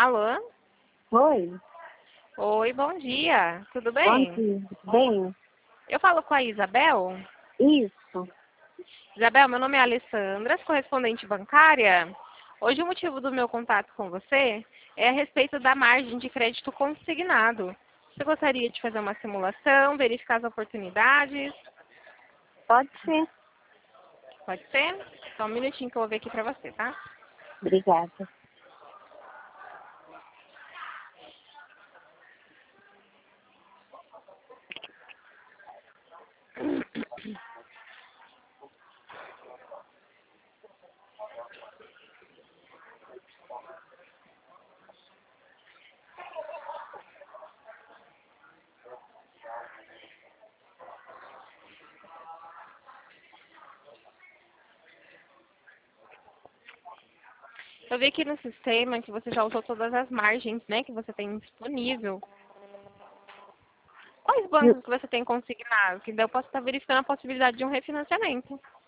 Alô? Oi, Oi, bom dia. Tudo bom bem? dia. Bem, Eu falo com a Isabel. isso. Isabel, meu nome é Alessandra, correspondente bancária. Hoje o motivo do meu contato com você é a respeito da margem de crédito consignado. Você gostaria de fazer uma simulação, verificar as oportunidades? Pode ser. Pode ser? Só um minutinho que eu vou ver aqui pra você, tá? Obrigada. Eu vi aqui no sistema que você já usou todas as margens, né, que você tem disponível. Quais bancos que você tem consignado? Que daí eu posso estar verificando a possibilidade de um refinanciamento.